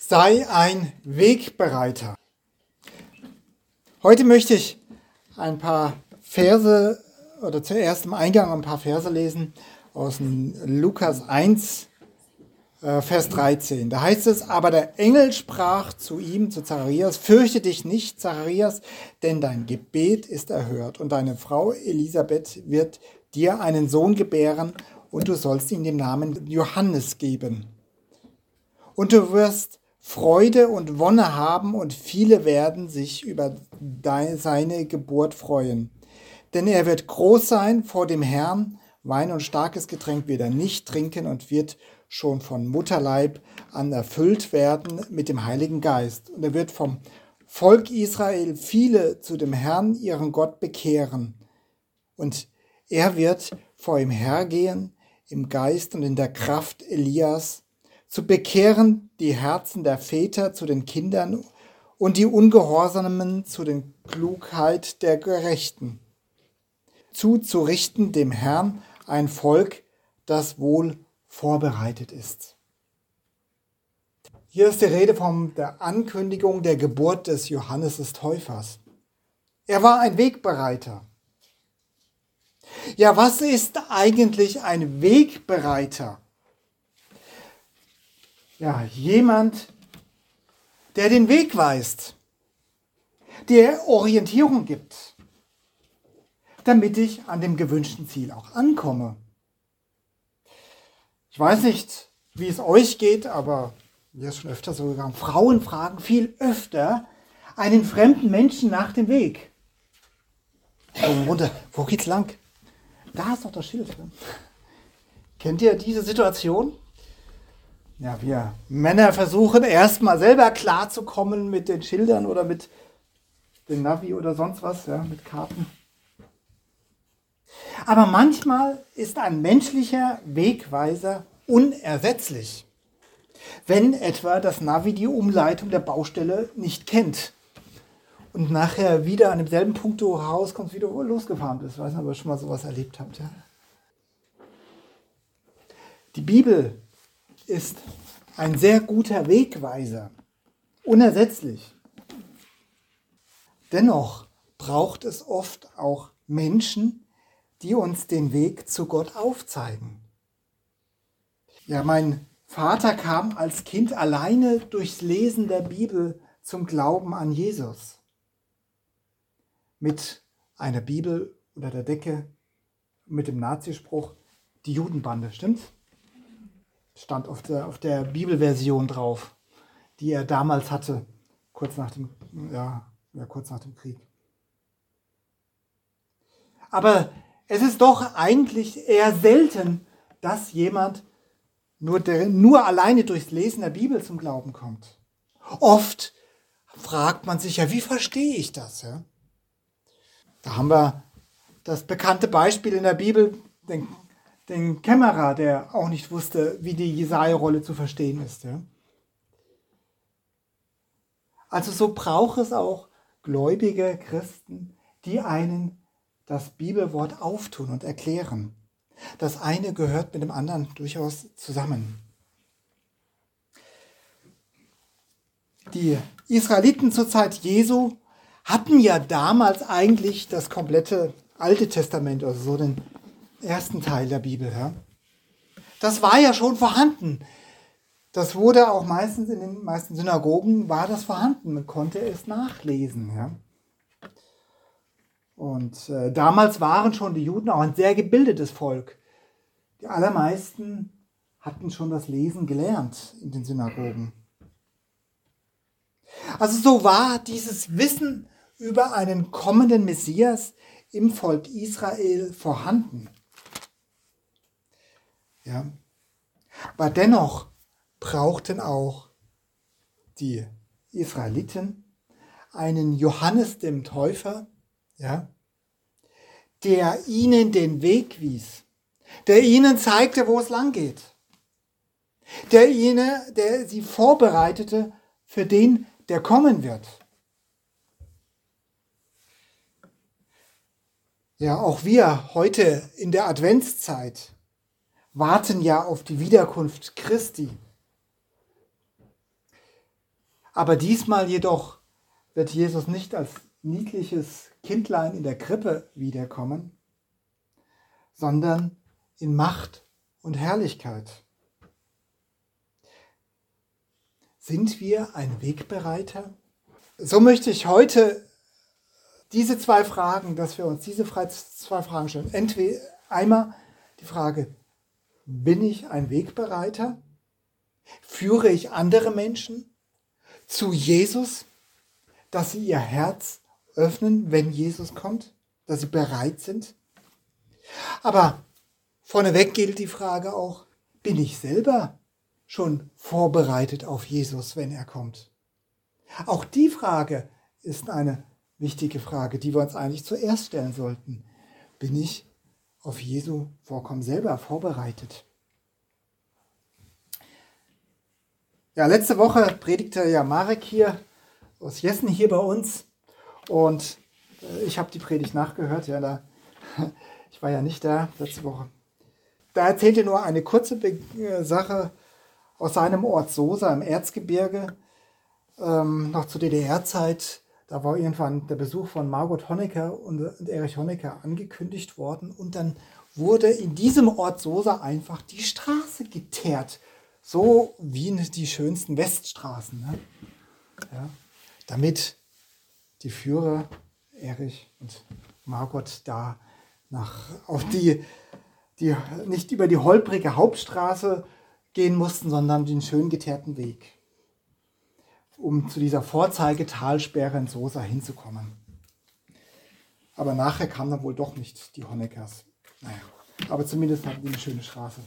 Sei ein Wegbereiter. Heute möchte ich ein paar Verse oder zuerst im Eingang ein paar Verse lesen aus dem Lukas 1, Vers 13. Da heißt es, aber der Engel sprach zu ihm, zu Zacharias, fürchte dich nicht, Zacharias, denn dein Gebet ist erhört und deine Frau Elisabeth wird dir einen Sohn gebären und du sollst ihm den Namen Johannes geben. Und du wirst Freude und Wonne haben und viele werden sich über seine Geburt freuen. Denn er wird groß sein vor dem Herrn, Wein und starkes Getränk wird er nicht trinken und wird schon von Mutterleib an erfüllt werden mit dem Heiligen Geist. Und er wird vom Volk Israel viele zu dem Herrn, ihren Gott, bekehren. Und er wird vor ihm hergehen im Geist und in der Kraft Elias, zu bekehren die Herzen der Väter zu den Kindern und die Ungehorsamen zu den Klugheit der Gerechten. Zurichten dem Herrn ein Volk, das wohl vorbereitet ist. Hier ist die Rede von der Ankündigung der Geburt des Johannes des Täufers. Er war ein Wegbereiter. Ja, was ist eigentlich ein Wegbereiter? Ja, jemand, der den Weg weist, der Orientierung gibt, damit ich an dem gewünschten Ziel auch ankomme. Ich weiß nicht, wie es euch geht, aber mir ist schon öfter so gegangen. Frauen fragen viel öfter einen fremden Menschen nach dem Weg. Runter, wo geht's lang? Da ist doch das Schild. Kennt ihr diese Situation? Ja, wir Männer versuchen erstmal selber klarzukommen mit den Schildern oder mit dem Navi oder sonst was, ja, mit Karten. Aber manchmal ist ein menschlicher Wegweiser unersetzlich, wenn etwa das Navi die Umleitung der Baustelle nicht kennt und nachher wieder an demselben Punkt, wo du rauskommst, wie du losgefahren bist. Ich weiß nicht, ob ihr schon mal sowas erlebt habt. Ja? Die Bibel ist ein sehr guter Wegweiser, unersetzlich. Dennoch braucht es oft auch Menschen, die uns den Weg zu Gott aufzeigen. Ja, mein Vater kam als Kind alleine durchs Lesen der Bibel zum Glauben an Jesus. Mit einer Bibel unter der Decke, mit dem Nazispruch, die Judenbande, stimmt's? Stand auf der Bibelversion drauf, die er damals hatte, kurz nach dem Krieg. Aber es ist doch eigentlich eher selten, dass jemand nur alleine durchs Lesen der Bibel zum Glauben kommt. Oft fragt man sich ja, wie verstehe ich das? Ja? Da haben wir das bekannte Beispiel in der Bibel, den Kämmerer, der auch nicht wusste, wie die Jesaja-Rolle zu verstehen ist. Ja? Also so braucht es auch gläubige Christen, die einen das Bibelwort auftun und erklären. Das eine gehört mit dem anderen durchaus zusammen. Die Israeliten zur Zeit Jesu hatten ja damals eigentlich das komplette Alte Testament, also so den ersten Teil der Bibel. Ja. Das war ja schon vorhanden. Das wurde auch meistens in den meisten Synagogen war das vorhanden. Man konnte es nachlesen. Ja. Und damals waren schon die Juden auch ein sehr gebildetes Volk. Die allermeisten hatten schon das Lesen gelernt in den Synagogen. Also so war dieses Wissen über einen kommenden Messias im Volk Israel vorhanden. Ja. Aber dennoch brauchten auch die Israeliten einen Johannes dem Täufer, ja, der ihnen den Weg wies, der ihnen zeigte, wo es lang geht, der sie vorbereitete für den, der kommen wird. Ja, auch wir heute in der Adventszeit warten ja auf die Wiederkunft Christi. Aber diesmal jedoch wird Jesus nicht als niedliches Kindlein in der Krippe wiederkommen, sondern in Macht und Herrlichkeit. Sind wir ein Wegbereiter? So möchte ich heute diese zwei Fragen, dass wir uns diese zwei Fragen stellen. Entweder einmal die Frage, bin ich ein Wegbereiter? Führe ich andere Menschen zu Jesus, dass sie ihr Herz öffnen, wenn Jesus kommt, dass sie bereit sind? Aber vorneweg gilt die Frage auch, bin ich selber schon vorbereitet auf Jesus, wenn er kommt? Auch die Frage ist eine wichtige Frage, die wir uns eigentlich zuerst stellen sollten. Bin ich auf Jesu Vorkommen selber vorbereitet? Ja, letzte Woche predigte ja Marek hier aus Jessen hier bei uns und ich habe die Predigt nachgehört. Ja, ich war ja nicht da letzte Woche. Da erzählte nur eine kurze Sache aus seinem Ort Sosa im Erzgebirge, noch zur DDR-Zeit. Da war irgendwann der Besuch von Margot Honecker und Erich Honecker angekündigt worden und dann wurde in diesem Ort Sosa einfach die Straße geteert. So wie die schönsten Weststraßen. Ne? Ja, damit die Führer Erich und Margot da nicht über die holprige Hauptstraße gehen mussten, sondern den schön geteerten Weg, um zu dieser Vorzeigetalsperre in Sosa hinzukommen. Aber nachher kamen dann wohl doch nicht die Honeckers. Naja, aber zumindest hatten die eine schöne Straße.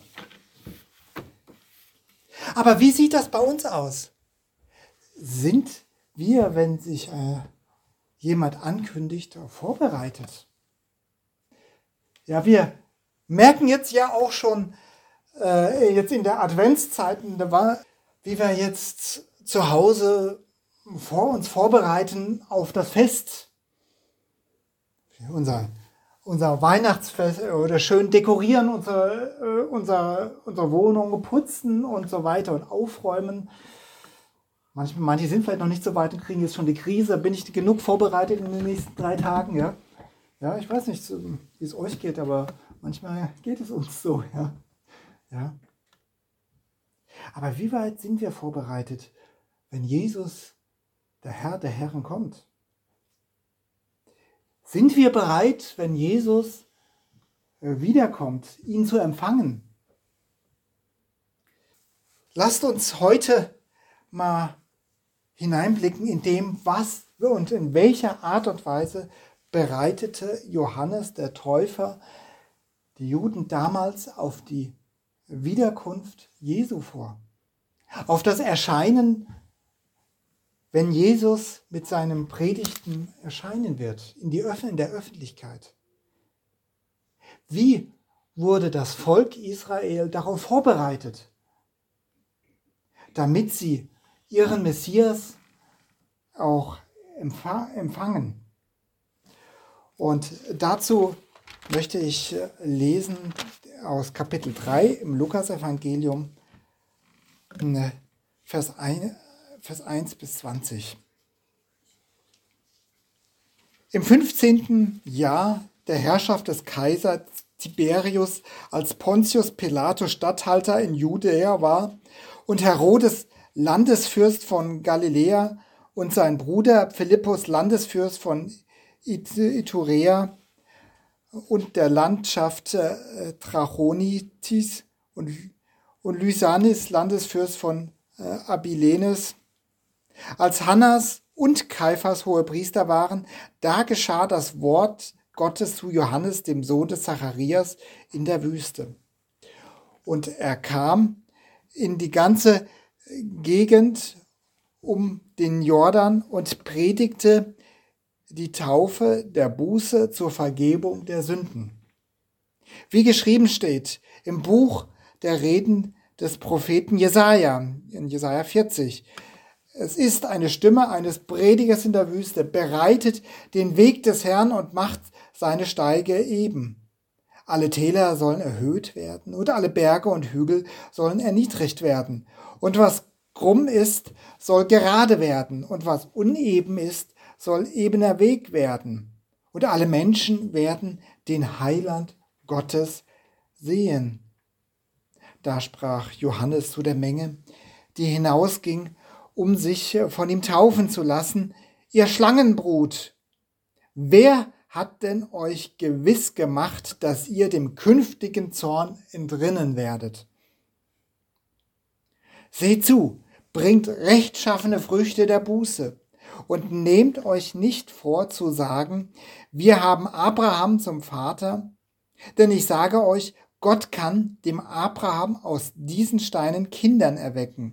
Aber wie sieht das bei uns aus? Sind wir, wenn sich jemand ankündigt, vorbereitet? Ja, wir merken jetzt ja auch schon, jetzt in der Adventszeit, wie wir jetzt zu Hause uns vorbereiten auf das Fest. Unser Weihnachtsfest oder schön dekorieren, unsere Wohnung putzen und so weiter und aufräumen. Manche sind vielleicht noch nicht so weit und kriegen jetzt schon die Krise. Bin ich genug vorbereitet in den nächsten 3 Tagen? Ja, ja, ich weiß nicht, wie es euch geht, aber manchmal geht es uns so. Ja. Ja. Aber wie weit sind wir vorbereitet, wenn Jesus, der Herr der Herren, kommt? Sind wir bereit, wenn Jesus wiederkommt, ihn zu empfangen? Lasst uns heute mal hineinblicken in dem, was und in welcher Art und Weise bereitete Johannes der Täufer die Juden damals auf die Wiederkunft Jesu vor. Auf das Erscheinen, wenn Jesus mit seinen Predigten erscheinen wird, in der Öffentlichkeit. Wie wurde das Volk Israel darauf vorbereitet, damit sie ihren Messias auch empfangen? Und dazu möchte ich lesen aus Kapitel 3 im Lukasevangelium, Vers 1 bis 20. Im 15. Jahr der Herrschaft des Kaisers Tiberius, als Pontius Pilatus Statthalter in Judäa war und Herodes Landesfürst von Galiläa und sein Bruder Philippus Landesfürst von Iturea und der Landschaft Trachonitis und Lysanis Landesfürst von Abilenes. Als Hannas und Kaiphas Hohepriester waren, da geschah das Wort Gottes zu Johannes, dem Sohn des Zacharias, in der Wüste. Und er kam in die ganze Gegend um den Jordan und predigte die Taufe der Buße zur Vergebung der Sünden. Wie geschrieben steht im Buch der Reden des Propheten Jesaja, in Jesaja 40. Es ist eine Stimme eines Predigers in der Wüste, bereitet den Weg des Herrn und macht seine Steige eben. Alle Täler sollen erhöht werden und alle Berge und Hügel sollen erniedrigt werden. Und was krumm ist, soll gerade werden, und was uneben ist, soll ebener Weg werden. Und alle Menschen werden den Heiland Gottes sehen. Da sprach Johannes zu der Menge, die hinausging, um sich von ihm taufen zu lassen: Ihr Schlangenbrut, wer hat denn euch gewiss gemacht, dass ihr dem künftigen Zorn entrinnen werdet? Seht zu, bringt rechtschaffene Früchte der Buße und nehmt euch nicht vor zu sagen, wir haben Abraham zum Vater, denn ich sage euch, Gott kann dem Abraham aus diesen Steinen Kindern erwecken.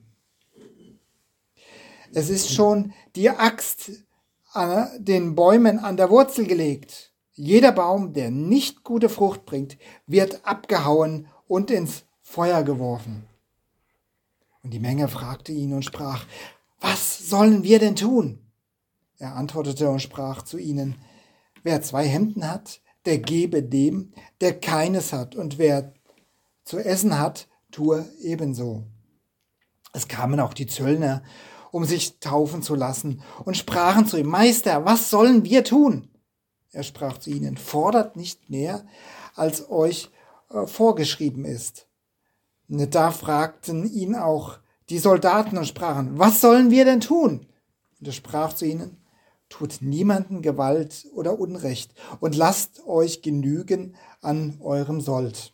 Es ist schon die Axt an den Bäumen an der Wurzel gelegt. Jeder Baum, der nicht gute Frucht bringt, wird abgehauen und ins Feuer geworfen. Und die Menge fragte ihn und sprach: Was sollen wir denn tun? Er antwortete und sprach zu ihnen: Wer 2 Hemden hat, der gebe dem, der keines hat, und wer zu essen hat, tue ebenso. Es kamen auch die Zöllner, um sich taufen zu lassen, und sprachen zu ihm: Meister, was sollen wir tun? Er sprach zu ihnen: Fordert nicht mehr, als euch vorgeschrieben ist. Da fragten ihn auch die Soldaten und sprachen: Was sollen wir denn tun? Und er sprach zu ihnen: Tut niemanden Gewalt oder Unrecht und lasst euch genügen an eurem Sold.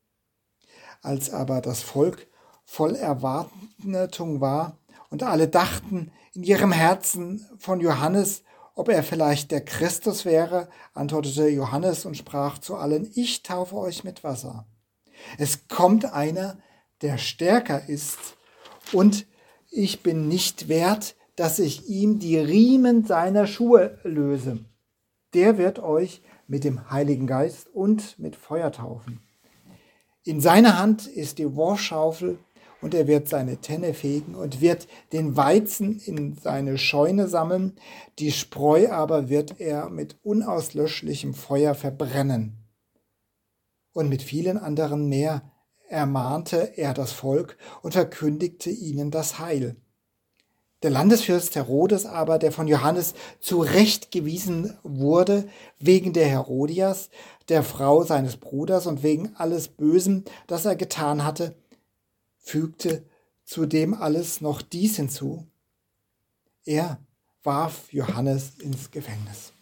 Als aber das Volk voll Erwartung war und alle dachten in ihrem Herzen von Johannes, ob er vielleicht der Christus wäre, antwortete Johannes und sprach zu allen: Ich taufe euch mit Wasser. Es kommt einer, der stärker ist, und ich bin nicht wert, dass ich ihm die Riemen seiner Schuhe löse. Der wird euch mit dem Heiligen Geist und mit Feuer taufen. In seiner Hand ist die Wurfschaufel, und er wird seine Tenne fegen und wird den Weizen in seine Scheune sammeln, die Spreu aber wird er mit unauslöschlichem Feuer verbrennen. Und mit vielen anderen mehr ermahnte er das Volk und verkündigte ihnen das Heil. Der Landesfürst Herodes aber, der von Johannes zurechtgewiesen wurde, wegen der Herodias, der Frau seines Bruders, und wegen alles Bösen, das er getan hatte, fügte zu dem alles noch dies hinzu: Er warf Johannes ins Gefängnis.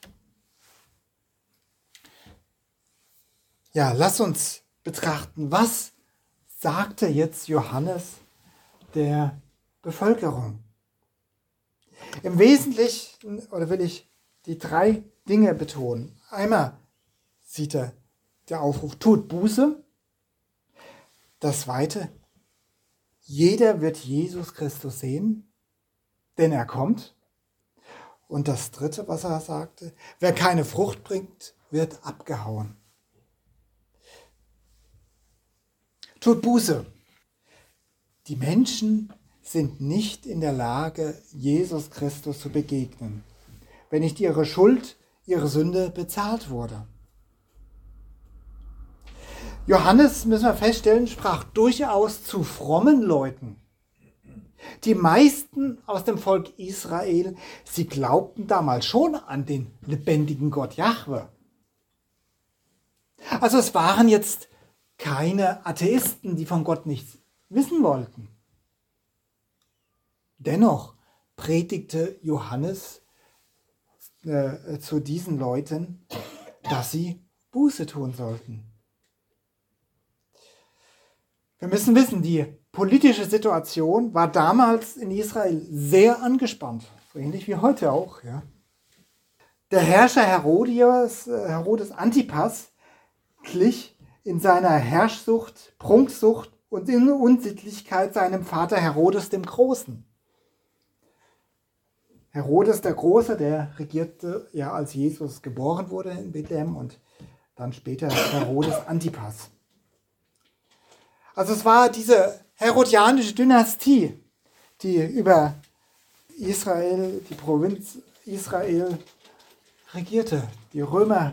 Ja, lass uns betrachten, was sagte jetzt Johannes der Bevölkerung? Im Wesentlichen, oder will ich die 3 Dinge betonen. Einmal sieht er der Aufruf: Tut Buße. Das Zweite: Jeder wird Jesus Christus sehen, denn er kommt. Und das Dritte, was er sagte: Wer keine Frucht bringt, wird abgehauen. Tut Buße. Die Menschen sind nicht in der Lage, Jesus Christus zu begegnen, wenn nicht ihre Schuld, ihre Sünde bezahlt wurde. Johannes, müssen wir feststellen, sprach durchaus zu frommen Leuten. Die meisten aus dem Volk Israel, sie glaubten damals schon an den lebendigen Gott Jahwe. Also es waren jetzt keine Atheisten, die von Gott nichts wissen wollten. Dennoch predigte Johannes zu diesen Leuten, dass sie Buße tun sollten. Wir müssen wissen, die politische Situation war damals in Israel sehr angespannt, so ähnlich wie heute auch. Ja. Der Herrscher Herodes Antipas, glich in seiner Herrschsucht, Prunksucht und in Unsittlichkeit seinem Vater Herodes dem Großen. Herodes der Große, der regierte ja, als Jesus geboren wurde in Bethlehem, und dann später Herodes Antipas. Also es war diese herodianische Dynastie, die über Israel, die Provinz Israel regierte, die Römer.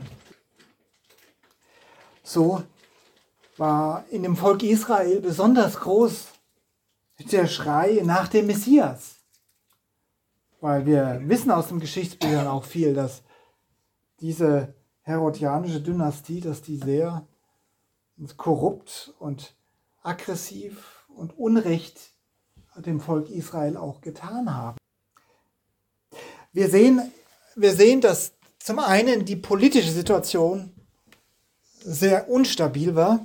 So war in dem Volk Israel besonders groß der Schrei nach dem Messias. Weil wir wissen aus den Geschichtsbüchern auch viel, dass diese herodianische Dynastie, dass die sehr korrupt und aggressiv und Unrecht dem Volk Israel auch getan haben. Wir sehen, dass zum einen die politische Situation sehr unstabil war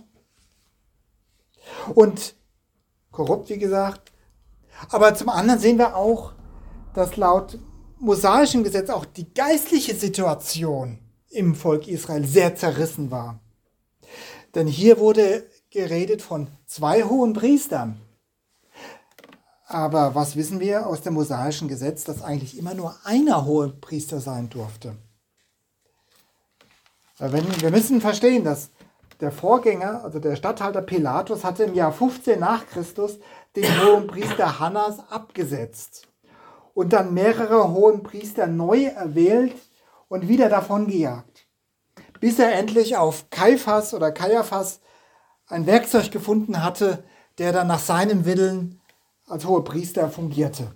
und korrupt, wie gesagt. Aber zum anderen sehen wir auch, dass laut mosaischem Gesetz auch die geistliche Situation im Volk Israel sehr zerrissen war. Denn hier wurde geredet von 2 hohen Priestern. Aber was wissen wir aus dem mosaischen Gesetz, dass eigentlich immer nur einer Hohepriester sein durfte? Wir müssen verstehen, dass der Vorgänger, also der Statthalter Pilatus, hatte im Jahr 15 nach Christus den Hohenpriester Hannas abgesetzt und dann mehrere Hohenpriester neu erwählt und wieder davongejagt, bis er endlich auf Kaiphas ein Werkzeug gefunden hatte, der dann nach seinem Willen als Hohepriester fungierte.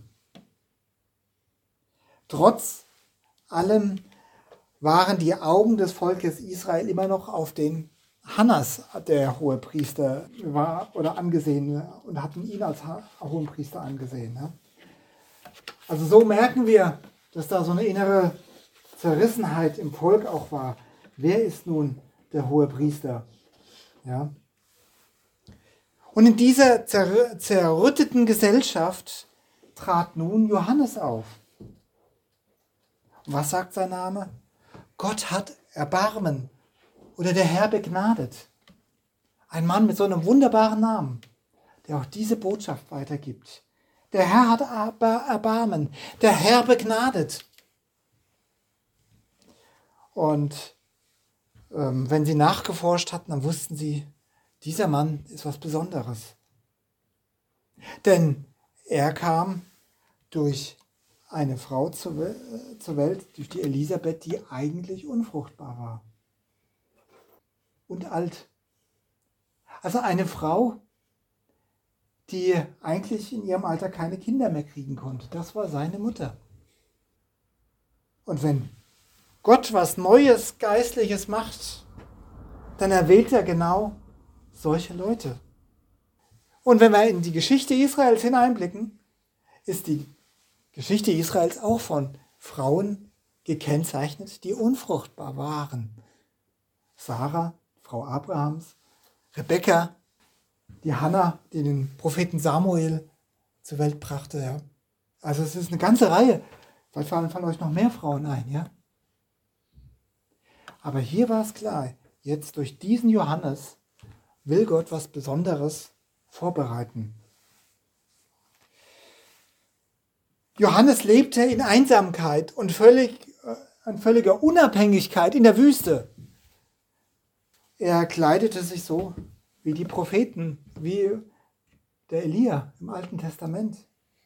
Trotz allem waren die Augen des Volkes Israel immer noch auf den Hannas, der Hohepriester war oder angesehen, und hatten ihn als Hohenpriester angesehen. Also so merken wir, dass da so eine innere Zerrissenheit im Volk auch war. Wer ist nun der Hohepriester? Ja. Und in dieser zerrütteten Gesellschaft trat nun Johannes auf. Und was sagt sein Name? Gott hat Erbarmen oder der Herr begnadet. Ein Mann mit so einem wunderbaren Namen, der auch diese Botschaft weitergibt. Der Herr hat Erbarmen, der Herr begnadet. Und wenn sie nachgeforscht hatten, dann wussten sie, dieser Mann ist was Besonderes. Denn er kam durch eine Frau zur Welt, durch die Elisabeth, die eigentlich unfruchtbar war und alt. Also eine Frau, die eigentlich in ihrem Alter keine Kinder mehr kriegen konnte. Das war seine Mutter. Und wenn Gott was Neues, Geistliches macht, dann erwählt er genau solche Leute. Und wenn wir in die Geschichte Israels hineinblicken, ist die Geschichte Israels auch von Frauen gekennzeichnet, die unfruchtbar waren. Sarah, Frau Abrahams, Rebekka, die Hannah, die den Propheten Samuel zur Welt brachte. Ja. Also es ist eine ganze Reihe. Vielleicht fallen von euch noch mehr Frauen ein. Ja. Aber hier war es klar, jetzt durch diesen Johannes will Gott was Besonderes vorbereiten. Johannes lebte in Einsamkeit und in völliger Unabhängigkeit in der Wüste. Er kleidete sich so wie die Propheten, wie der Elia im Alten Testament.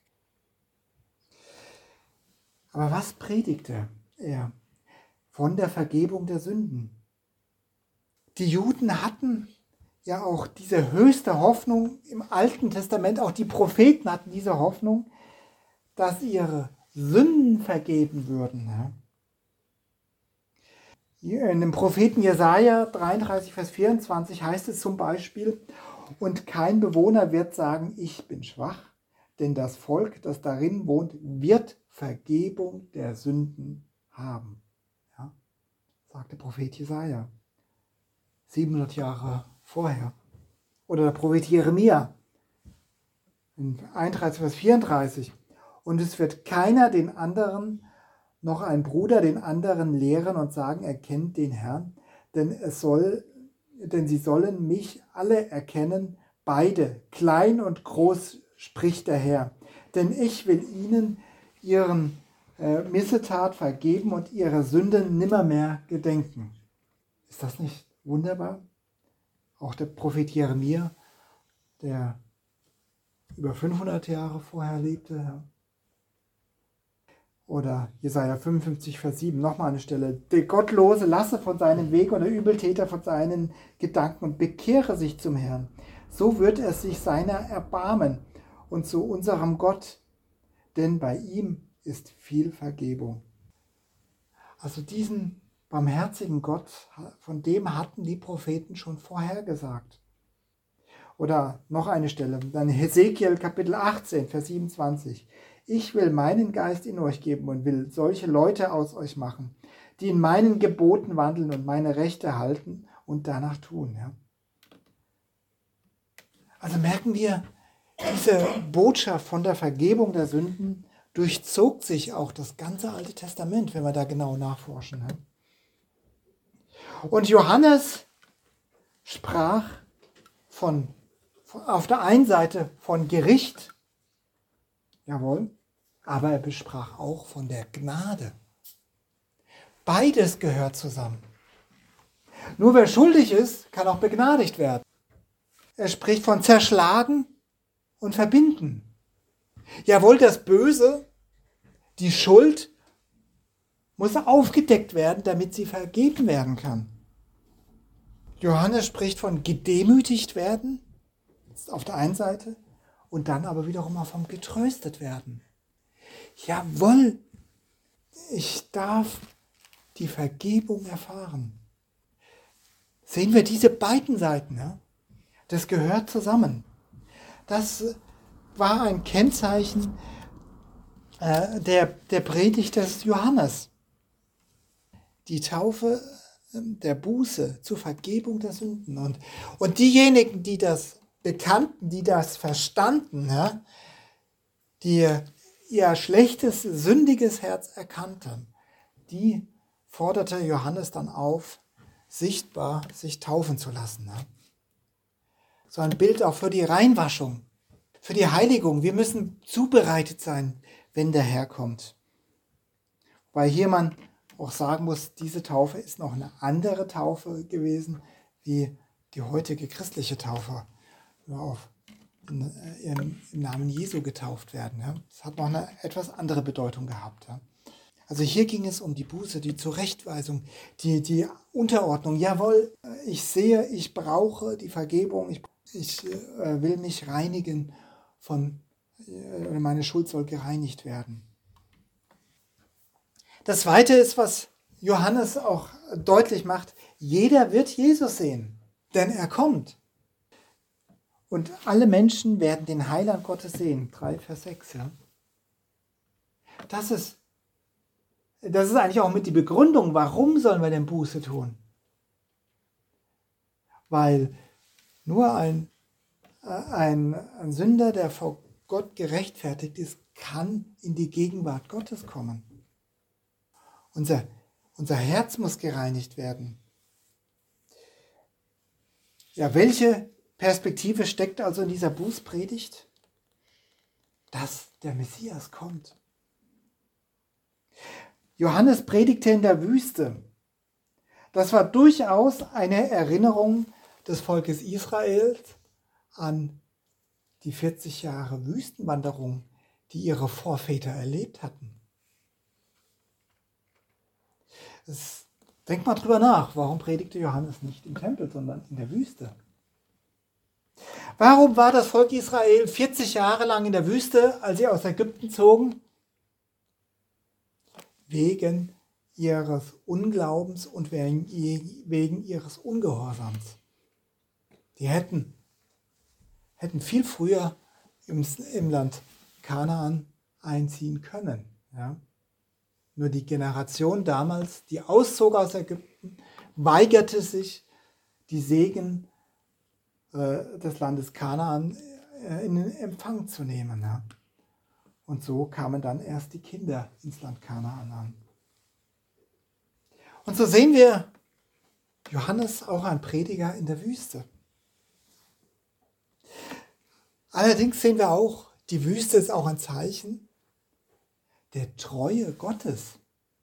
Aber was predigte er? Von der Vergebung der Sünden. Die Juden hatten ja auch diese höchste Hoffnung im Alten Testament, auch die Propheten hatten diese Hoffnung, dass ihre Sünden vergeben würden. In dem Propheten Jesaja 33, Vers 24 heißt es zum Beispiel: Und kein Bewohner wird sagen, ich bin schwach, denn das Volk, das darin wohnt, wird Vergebung der Sünden haben. Ja, sagt der Prophet Jesaja, 700 Jahre vorher. Oder der Prophet Jeremia, in 31, Vers 34. Und es wird keiner den anderen, noch ein Bruder den anderen lehren und sagen, er kennt den Herrn, denn sie sollen mich alle erkennen, beide, klein und groß, spricht der Herr. Denn ich will ihnen ihren Missetat vergeben und ihre Sünden nimmermehr gedenken. Ist das nicht wunderbar? Auch der Prophet Jeremia, der über 500 Jahre vorher lebte. Ja. Oder Jesaja 55, Vers 7, nochmal eine Stelle. Der Gottlose lasse von seinem Weg und der Übeltäter von seinen Gedanken und bekehre sich zum Herrn. So wird er sich seiner erbarmen und zu unserem Gott, denn bei ihm ist viel Vergebung. Also diesen barmherzigen Gott, von dem hatten die Propheten schon vorhergesagt. Oder noch eine Stelle, dann Hesekiel Kapitel 18, Vers 27. Ich will meinen Geist in euch geben und will solche Leute aus euch machen, die in meinen Geboten wandeln und meine Rechte halten und danach tun. Ja. Also merken wir, diese Botschaft von der Vergebung der Sünden durchzog sich auch das ganze Alte Testament, wenn wir da genau nachforschen. Ja. Und Johannes sprach auf der einen Seite von Gericht, jawohl, aber er besprach auch von der Gnade. Beides gehört zusammen. Nur wer schuldig ist, kann auch begnadigt werden. Er spricht von zerschlagen und verbinden. Jawohl, das Böse, die Schuld, muss aufgedeckt werden, damit sie vergeben werden kann. Johannes spricht von gedemütigt werden, auf der einen Seite, und dann aber wiederum auch vom getröstet werden. Jawohl, ich darf die Vergebung erfahren. Sehen wir diese beiden Seiten, ja? Das gehört zusammen. Das war ein Kennzeichen der Predigt des Johannes. Die Taufe der Buße zur Vergebung der Sünden. Und diejenigen, die das bekannten, die das verstanden, ja, die ihr schlechtes, sündiges Herz erkannten, die forderte Johannes dann auf, sichtbar sich taufen zu lassen. Ja. So ein Bild auch für die Reinwaschung, für die Heiligung. Wir müssen zubereitet sein, wenn der Herr kommt. Weil hier man auch sagen muss, diese Taufe ist noch eine andere Taufe gewesen, wie die heutige christliche Taufe. Im Namen Jesu getauft werden. Ja. Das hat noch eine etwas andere Bedeutung gehabt. Ja. Also hier ging es um die Buße, die Zurechtweisung, die Unterordnung. Jawohl, ich sehe, ich brauche die Vergebung, ich will mich reinigen meine Schuld soll gereinigt werden. Das Zweite ist, was Johannes auch deutlich macht, jeder wird Jesus sehen, denn er kommt. Und alle Menschen werden den Heiland Gottes sehen. 3, Vers 6. Ja. Das ist eigentlich auch mit die Begründung, warum sollen wir denn Buße tun? Weil nur ein Sünder, der vor Gott gerechtfertigt ist, kann in die Gegenwart Gottes kommen. Unser Herz muss gereinigt werden. Ja, welche Perspektive steckt also in dieser Bußpredigt? Dass der Messias kommt. Johannes predigte in der Wüste. Das war durchaus eine Erinnerung des Volkes Israels an die 40 Jahre Wüstenwanderung, die ihre Vorväter erlebt hatten. Denkt mal drüber nach, warum predigte Johannes nicht im Tempel, sondern in der Wüste? Warum war das Volk Israel 40 Jahre lang in der Wüste, als sie aus Ägypten zogen? Wegen ihres Unglaubens und wegen ihres Ungehorsams. Die hätten viel früher im Land Kanaan einziehen können. Ja? Nur die Generation damals, die auszog aus Ägypten, weigerte sich, die Segen des Landes Kanaan in Empfang zu nehmen. Ja? Und so kamen dann erst die Kinder ins Land Kanaan an. Und so sehen wir Johannes auch ein Prediger in der Wüste. Allerdings sehen wir auch, die Wüste ist auch ein Zeichen der Treue Gottes.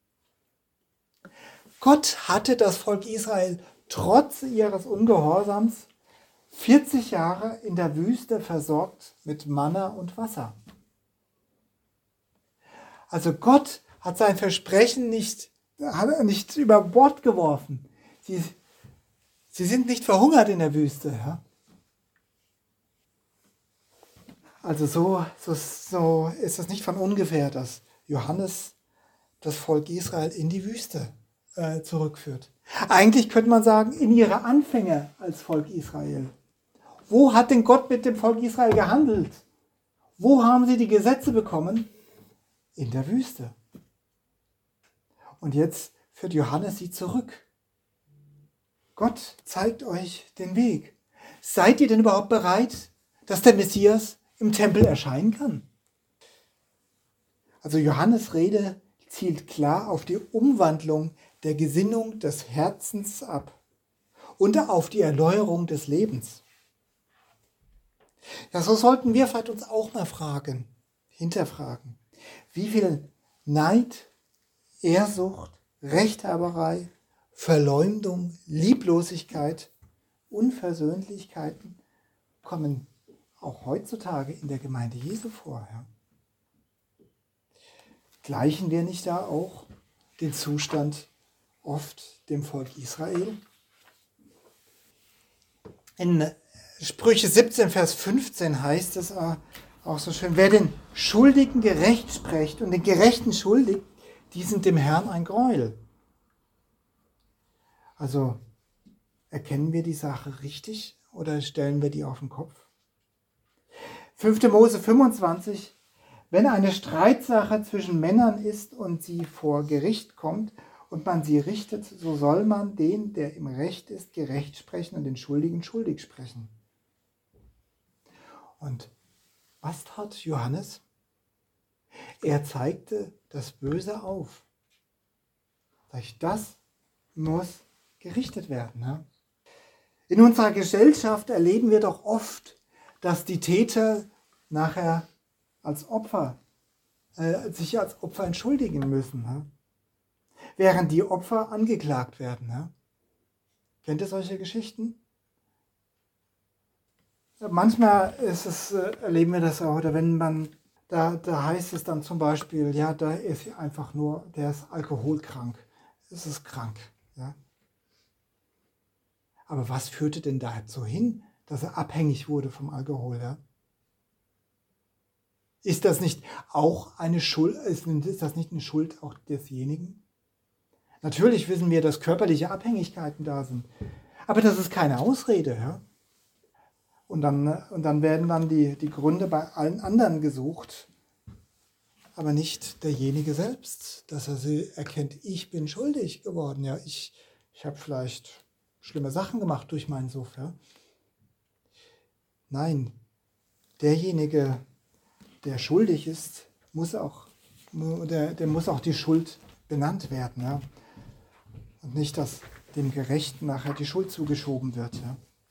Gott hatte das Volk Israel trotz ihres Ungehorsams 40 Jahre in der Wüste versorgt mit Manna und Wasser. Also Gott hat sein Versprechen nicht über Bord geworfen. Sie sind nicht verhungert in der Wüste. Ja? Also so ist es nicht von ungefähr, dass Johannes das Volk Israel in die Wüste zurückführt. Eigentlich könnte man sagen, in ihre Anfänge als Volk Israel. Wo hat denn Gott mit dem Volk Israel gehandelt? Wo haben sie die Gesetze bekommen? In der Wüste. Und jetzt führt Johannes sie zurück. Gott zeigt euch den Weg. Seid ihr denn überhaupt bereit, dass der Messias im Tempel erscheinen kann? Also Johannes' Rede zielt klar auf die Umwandlung der Gesinnung des Herzens ab und auf die Erneuerung des Lebens. Ja, so sollten wir vielleicht uns auch mal hinterfragen, wie viel Neid, Ehrsucht, Rechthaberei, Verleumdung, Lieblosigkeit, Unversöhnlichkeiten kommen auch heutzutage in der Gemeinde Jesu vor. Ja? Gleichen wir nicht da auch den Zustand oft dem Volk Israel? In Sprüche 17, Vers 15 heißt es auch so schön, wer den Schuldigen gerecht spricht und den Gerechten schuldig, die sind dem Herrn ein Gräuel. Also erkennen wir die Sache richtig oder stellen wir die auf den Kopf? 5. Mose 25, wenn eine Streitsache zwischen Männern ist und sie vor Gericht kommt und man sie richtet, so soll man den, der im Recht ist, gerecht sprechen und den Schuldigen schuldig sprechen. Und was tat Johannes? Er zeigte das Böse auf. Das muss gerichtet werden. Ne? In unserer Gesellschaft erleben wir doch oft, dass die Täter nachher sich als Opfer entschuldigen müssen, ne? Während die Opfer angeklagt werden. Ne? Kennt ihr solche Geschichten? Manchmal erleben wir das auch, oder wenn man, da heißt es dann zum Beispiel, ja, da ist einfach nur, der ist alkoholkrank. Es ist krank. Ja? Aber was führte denn dazu hin, dass er abhängig wurde vom Alkohol? Ja? Ist das nicht auch eine Schuld, ist das nicht eine Schuld auch desjenigen? Natürlich wissen wir, dass körperliche Abhängigkeiten da sind. Aber das ist keine Ausrede. Ja? Und dann werden dann die Gründe bei allen anderen gesucht, aber nicht derjenige selbst, dass er sie erkennt, ich bin schuldig geworden. Ja, ich habe vielleicht schlimme Sachen gemacht durch meinen Suff. Ja? Nein, derjenige, der schuldig ist, muss auch die Schuld benannt werden. Ja? Und nicht, dass dem Gerechten nachher die Schuld zugeschoben wird. Ja?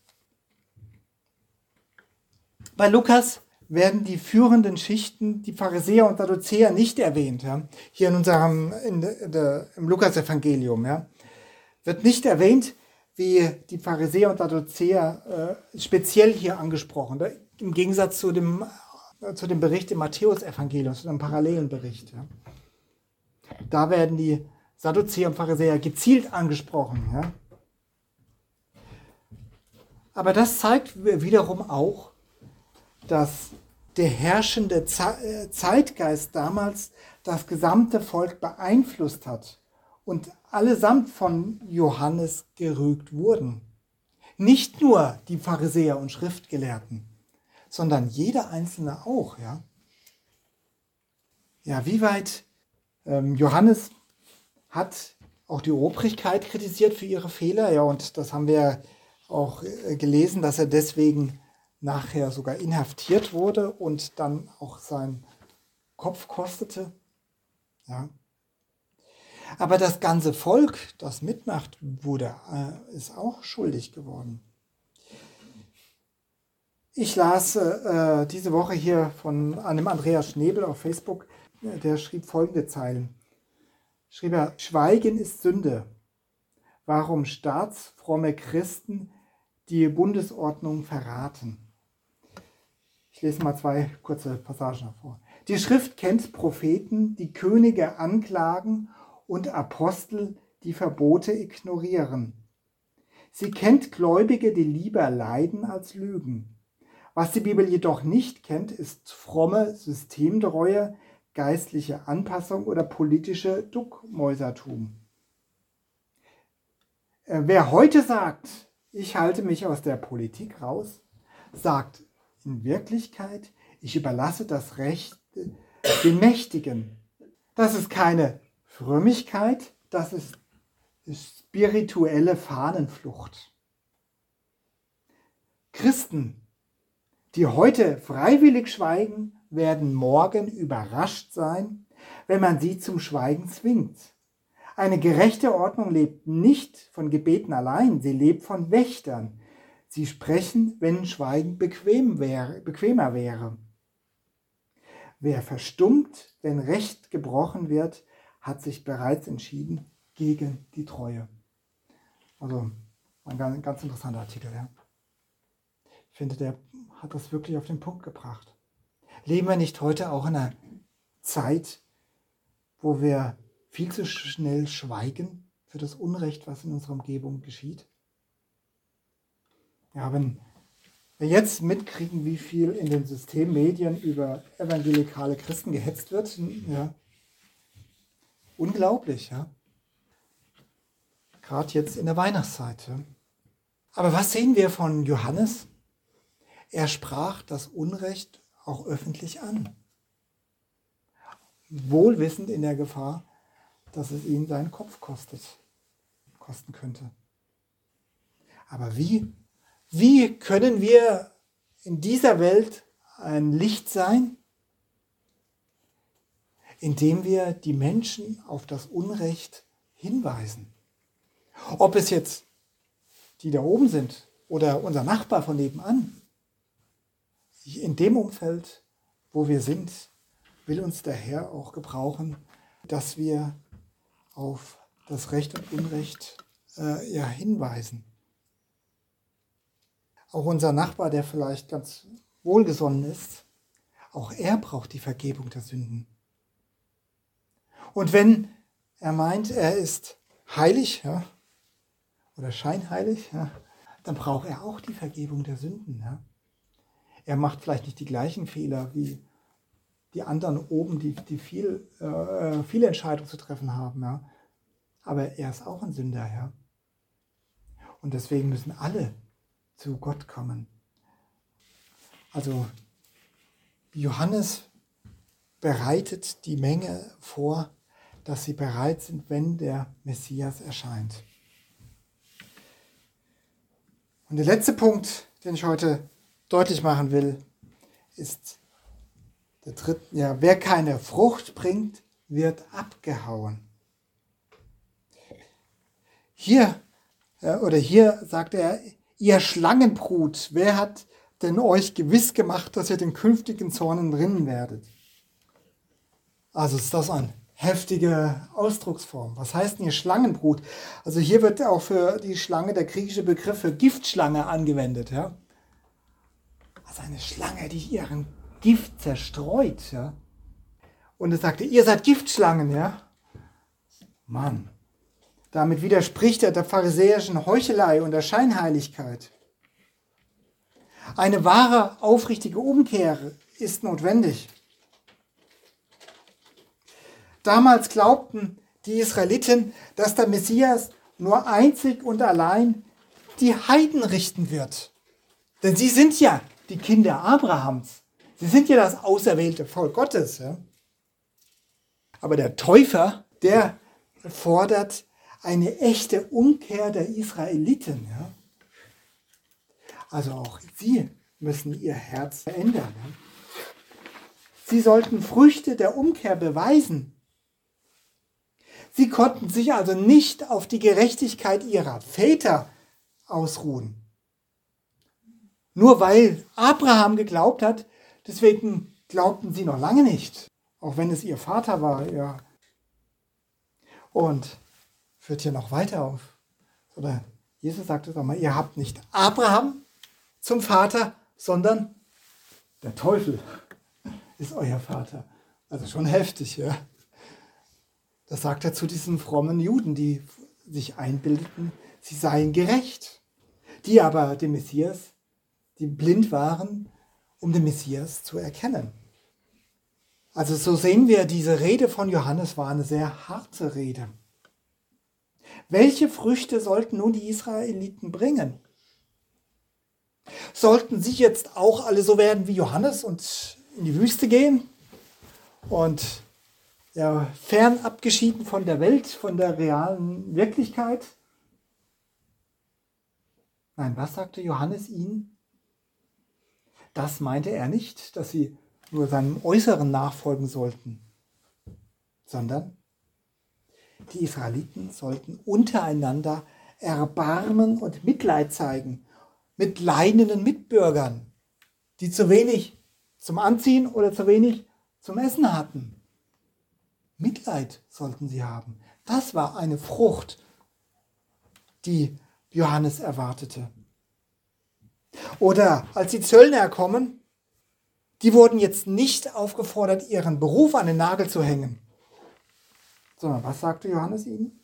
Bei Lukas werden die führenden Schichten, die Pharisäer und Sadduzäer, nicht erwähnt. Ja? Hier im Lukas-Evangelium. Ja? Wird nicht erwähnt, wie die Pharisäer und Sadduzäer speziell hier angesprochen, im Gegensatz zu dem Bericht im Matthäus-Evangelium, zu einem parallelen Bericht. Ja? Da werden die Sadduzäer und Pharisäer gezielt angesprochen. Ja? Aber das zeigt wiederum auch, dass der herrschende Zeitgeist damals das gesamte Volk beeinflusst hat und allesamt von Johannes gerügt wurden. Nicht nur die Pharisäer und Schriftgelehrten, sondern jeder Einzelne auch. Ja, ja, wie weit Johannes hat auch die Obrigkeit kritisiert für ihre Fehler. Ja, und das haben wir auch gelesen, dass er deswegen nachher sogar inhaftiert wurde und dann auch seinen Kopf kostete. Ja. Aber das ganze Volk, das mitmacht, ist auch schuldig geworden. Ich las diese Woche hier von einem Andreas Schnebel auf Facebook, der schrieb folgende Zeilen. Schrieb er, Schweigen ist Sünde. Warum staatsfromme Christen die Bundesordnung verraten? Ich lese mal 2 kurze Passagen vor. Die Schrift kennt Propheten, die Könige anklagen und Apostel, die Verbote ignorieren. Sie kennt Gläubige, die lieber leiden als lügen. Was die Bibel jedoch nicht kennt, ist fromme Systemtreue, geistliche Anpassung oder politische Duckmäusertum. Wer heute sagt, ich halte mich aus der Politik raus, sagt in Wirklichkeit, ich überlasse das Recht den Mächtigen. Das ist keine Frömmigkeit, das ist spirituelle Fahnenflucht. Christen, die heute freiwillig schweigen, werden morgen überrascht sein, wenn man sie zum Schweigen zwingt. Eine gerechte Ordnung lebt nicht von Gebeten allein, sie lebt von Wächtern. Sie sprechen, wenn Schweigen bequemer wäre. Wer verstummt, wenn Recht gebrochen wird, hat sich bereits entschieden gegen die Treue. Also ein ganz interessanter Artikel. Ja. Ich finde, der hat das wirklich auf den Punkt gebracht. Leben wir nicht heute auch in einer Zeit, wo wir viel zu schnell schweigen für das Unrecht, was in unserer Umgebung geschieht? Ja, wenn wir jetzt mitkriegen, wie viel in den Systemmedien über evangelikale Christen gehetzt wird, ja, unglaublich, ja. Gerade jetzt in der Weihnachtszeit. Ja. Aber was sehen wir von Johannes? Er sprach das Unrecht auch öffentlich an. Wohlwissend in der Gefahr, dass es ihn seinen Kopf kosten könnte. Aber wie können wir in dieser Welt ein Licht sein? Indem wir die Menschen auf das Unrecht hinweisen. Ob es jetzt die da oben sind oder unser Nachbar von nebenan. In dem Umfeld, wo wir sind, will uns der Herr auch gebrauchen, dass wir auf das Recht und Unrecht hinweisen. Auch unser Nachbar, der vielleicht ganz wohlgesonnen ist, auch er braucht die Vergebung der Sünden. Und wenn er meint, er ist heilig, ja, oder scheinheilig, ja, dann braucht er auch die Vergebung der Sünden. Ja. Er macht vielleicht nicht die gleichen Fehler wie die anderen oben, die viele Entscheidungen zu treffen haben. Ja. Aber er ist auch ein Sünder. Ja. Und deswegen müssen alle zu Gott kommen. Also Johannes bereitet die Menge vor, dass sie bereit sind, wenn der Messias erscheint. Und der letzte Punkt, den ich heute deutlich machen will, ist der dritte. Ja, wer keine Frucht bringt, wird abgehauen. Hier sagt er, ihr Schlangenbrut, wer hat denn euch gewiss gemacht, dass ihr den künftigen Zorn entrinnen werdet? Also ist das eine heftige Ausdrucksform. Was heißt denn hier Schlangenbrut? Also hier wird auch für die Schlange der griechische Begriff für Giftschlange angewendet. Ja? Also eine Schlange, die ihren Gift zerstreut. Ja? Und es sagte, ihr seid Giftschlangen. Ja? Mann, damit widerspricht er der pharisäischen Heuchelei und der Scheinheiligkeit. Eine wahre, aufrichtige Umkehr ist notwendig. Damals glaubten die Israeliten, dass der Messias nur einzig und allein die Heiden richten wird. Denn sie sind ja die Kinder Abrahams. Sie sind ja das auserwählte Volk Gottes. Ja? Aber der Täufer, der fordert eine echte Umkehr der Israeliten. Ja? Also auch sie müssen ihr Herz verändern. Ja? Sie sollten Früchte der Umkehr beweisen. Sie konnten sich also nicht auf die Gerechtigkeit ihrer Väter ausruhen. Nur weil Abraham geglaubt hat, deswegen glaubten sie noch lange nicht, auch wenn es ihr Vater war. Ja. Und führt hier noch weiter auf. Oder Jesus sagte es auch mal, ihr habt nicht Abraham zum Vater, sondern der Teufel ist euer Vater. Also schon heftig, ja. Das sagt er zu diesen frommen Juden, die sich einbildeten, sie seien gerecht. Die aber dem Messias, die blind waren, um den Messias zu erkennen. Also so sehen wir, diese Rede von Johannes war eine sehr harte Rede. Welche Früchte sollten nun die Israeliten bringen? Sollten sie jetzt auch alle so werden wie Johannes und in die Wüste gehen und ja, fern abgeschieden von der Welt, von der realen Wirklichkeit? Nein, was sagte Johannes ihnen? Das meinte er nicht, dass sie nur seinem Äußeren nachfolgen sollten, sondern die Israeliten sollten untereinander Erbarmen und Mitleid zeigen mit leidenden Mitbürgern, die zu wenig zum Anziehen oder zu wenig zum Essen hatten. Mitleid sollten sie haben. Das war eine Frucht, die Johannes erwartete. Oder als die Zöllner kommen, die wurden jetzt nicht aufgefordert, ihren Beruf an den Nagel zu hängen. Sondern was sagte Johannes ihnen?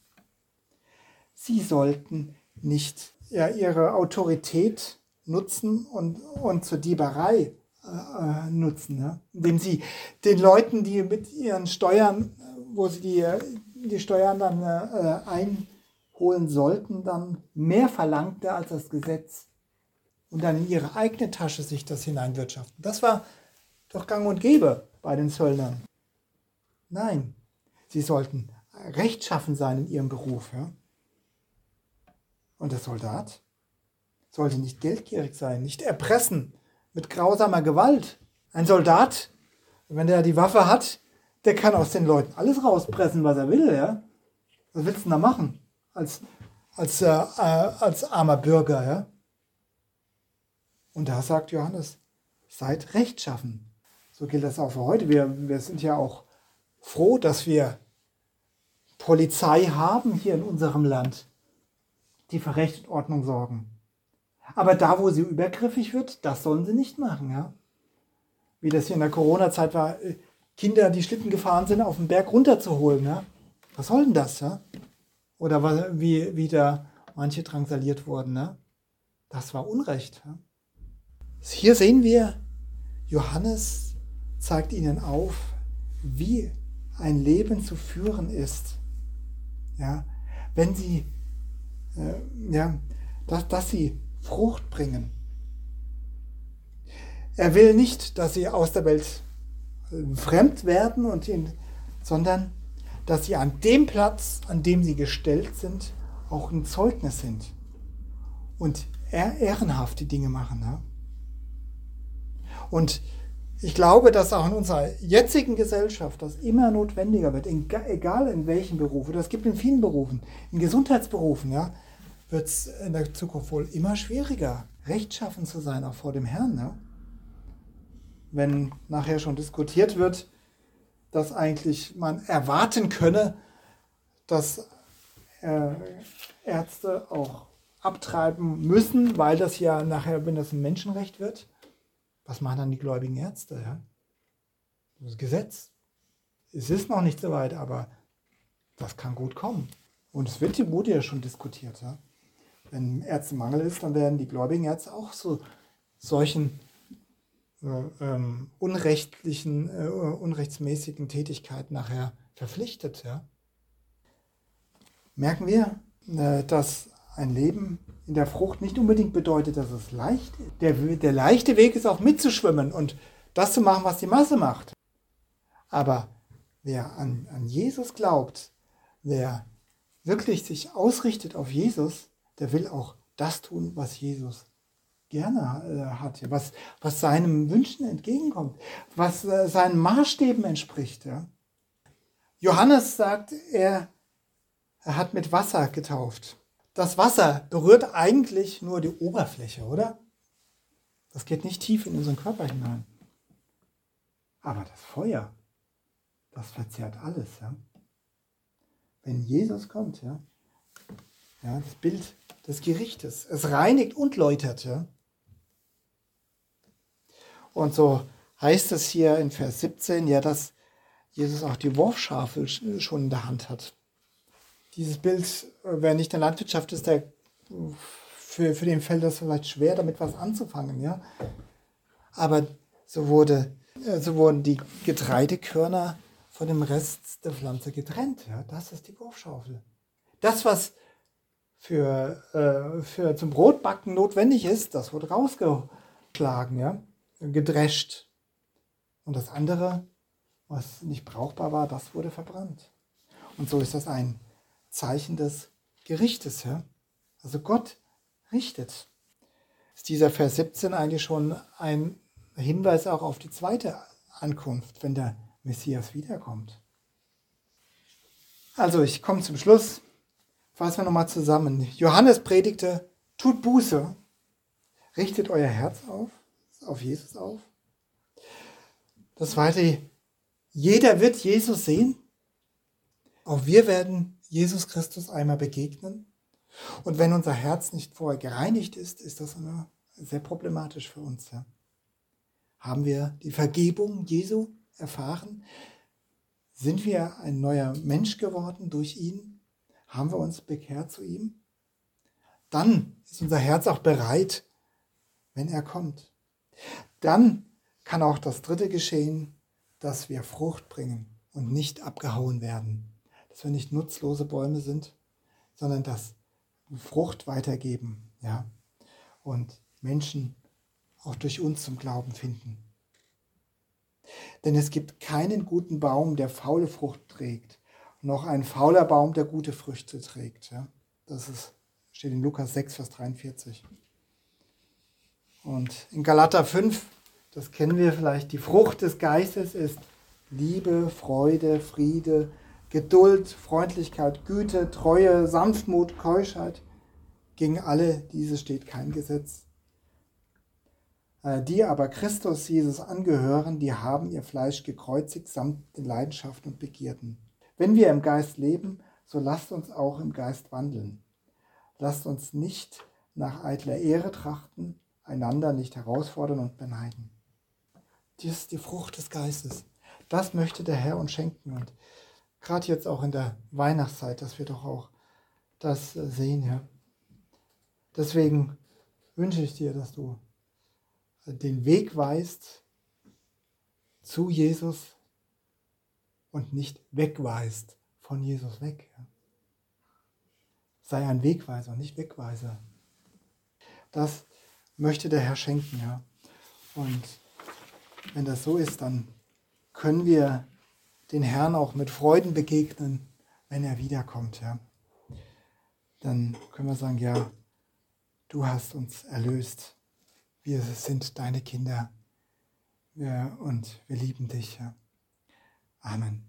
Sie sollten nicht ihre Autorität nutzen und zur Dieberei nutzen, ne? Indem sie den Leuten, die mit ihren Steuern, wo sie die Steuern dann einholen sollten, dann mehr verlangte als das Gesetz und dann in ihre eigene Tasche sich das hineinwirtschaften. Das war doch gang und gäbe bei den Zöllnern. Nein, sie sollten rechtschaffen sein in ihrem Beruf. Ja? Und der Soldat sollte nicht geldgierig sein, nicht erpressen mit grausamer Gewalt. Ein Soldat, wenn der die Waffe hat, der kann aus den Leuten alles rauspressen, was er will. Ja? Was willst du denn da machen als armer Bürger? Ja? Und da sagt Johannes, seid rechtschaffen. So gilt das auch für heute. Wir sind ja auch froh, dass wir Polizei haben hier in unserem Land, die für Recht und Ordnung sorgen. Aber da, wo sie übergriffig wird, das sollen sie nicht machen. Ja? Wie das hier in der Corona-Zeit war, Kinder, die Schlitten gefahren sind, auf den Berg runterzuholen. Ja? Was soll denn das? Ja? Oder wie da manche drangsaliert wurden. Ja? Das war Unrecht. Ja? Hier sehen wir, Johannes zeigt ihnen auf, wie ein Leben zu führen ist. Ja, wenn sie, dass sie Frucht bringen. Er will nicht, dass sie aus der Welt fremd werden, sondern dass sie an dem Platz, an dem sie gestellt sind, auch ein Zeugnis sind. Und ehrenhaft die Dinge machen. Ja? Und ich glaube, dass auch in unserer jetzigen Gesellschaft das immer notwendiger wird, egal in welchem Beruf, oder es gibt in vielen Berufen, in Gesundheitsberufen, ja, wird es in der Zukunft wohl immer schwieriger, rechtschaffen zu sein, auch vor dem Herrn. Ja? Wenn nachher schon diskutiert wird, dass eigentlich man erwarten könne, dass Ärzte auch abtreiben müssen, weil das ja nachher, wenn das ein Menschenrecht wird, was machen dann die gläubigen Ärzte? Ja? Das Gesetz. Es ist noch nicht so weit, aber das kann gut kommen. Und es wurde ja schon diskutiert. Ja? Wenn Ärztemangel ist, dann werden die gläubigen Ärzte auch zu solchen unrechtsmäßigen Tätigkeiten nachher verpflichtet. Ja? Merken wir, dass ein Leben in der Frucht nicht unbedingt bedeutet, dass es leicht ist. Der leichte Weg ist auch mitzuschwimmen und das zu machen, was die Masse macht. Aber wer an Jesus glaubt, wer wirklich sich ausrichtet auf Jesus, der will auch das tun, was Jesus gerne hat, was seinem Wünschen entgegenkommt, was seinen Maßstäben entspricht. Ja. Johannes sagt, er hat mit Wasser getauft. Das Wasser berührt eigentlich nur die Oberfläche, oder? Das geht nicht tief in unseren Körper hinein. Aber das Feuer, das verzehrt alles. Ja? Wenn Jesus kommt, ja, das Bild des Gerichtes, es reinigt und läutert. Ja? Und so heißt es hier in Vers 17, ja, dass Jesus auch die Wurfschafe schon in der Hand hat. Dieses Bild, wer nicht in der Landwirtschaft ist, für den fällt das vielleicht schwer, damit was anzufangen. Ja? Aber so wurden die Getreidekörner von dem Rest der Pflanze getrennt. Ja? Das ist die Wurfschaufel. Das, was für zum Brotbacken notwendig ist, das wurde rausgeschlagen, ja? Gedrescht. Und das andere, was nicht brauchbar war, das wurde verbrannt. Und so ist das ein Zeichen des Gerichtes. Ja? Also Gott richtet. Ist dieser Vers 17 eigentlich schon ein Hinweis auch auf die zweite Ankunft, wenn der Messias wiederkommt. Also ich komme zum Schluss. Fassen wir nochmal zusammen. Johannes predigte, tut Buße, richtet euer Herz auf Jesus auf. Das zweite, jeder wird Jesus sehen. Auch wir werden Jesus Christus einmal begegnen. Und wenn unser Herz nicht vorher gereinigt ist, ist das immer sehr problematisch für uns. Ja. Haben wir die Vergebung Jesu erfahren? Sind wir ein neuer Mensch geworden durch ihn? Haben wir uns bekehrt zu ihm? Dann ist unser Herz auch bereit, wenn er kommt. Dann kann auch das dritte geschehen, dass wir Frucht bringen und nicht abgehauen werden. Dass wir nicht nutzlose Bäume sind, sondern dass wir Frucht weitergeben, ja, und Menschen auch durch uns zum Glauben finden. Denn es gibt keinen guten Baum, der faule Frucht trägt, noch ein fauler Baum, der gute Früchte trägt. Ja. Steht in Lukas 6, Vers 43. Und in Galater 5, das kennen wir vielleicht, die Frucht des Geistes ist Liebe, Freude, Friede, Geduld, Freundlichkeit, Güte, Treue, Sanftmut, Keuschheit. Gegen alle diese steht kein Gesetz. Die aber Christus Jesus angehören, die haben ihr Fleisch gekreuzigt samt den Leidenschaften und Begierden. Wenn wir im Geist leben, so lasst uns auch im Geist wandeln. Lasst uns nicht nach eitler Ehre trachten, einander nicht herausfordern und beneiden. Dies ist die Frucht des Geistes. Das möchte der Herr uns schenken. Und gerade jetzt auch in der Weihnachtszeit, dass wir doch auch das sehen. Ja. Deswegen wünsche ich dir, dass du den Weg weist zu Jesus und nicht wegweist von Jesus weg. Ja. Sei ein Wegweiser und nicht Wegweiser. Das möchte der Herr schenken. Ja. Und wenn das so ist, dann können wir den Herrn auch mit Freuden begegnen, wenn er wiederkommt. Ja. Dann können wir sagen, ja, du hast uns erlöst. Wir sind deine Kinder und wir lieben dich. Ja. Amen.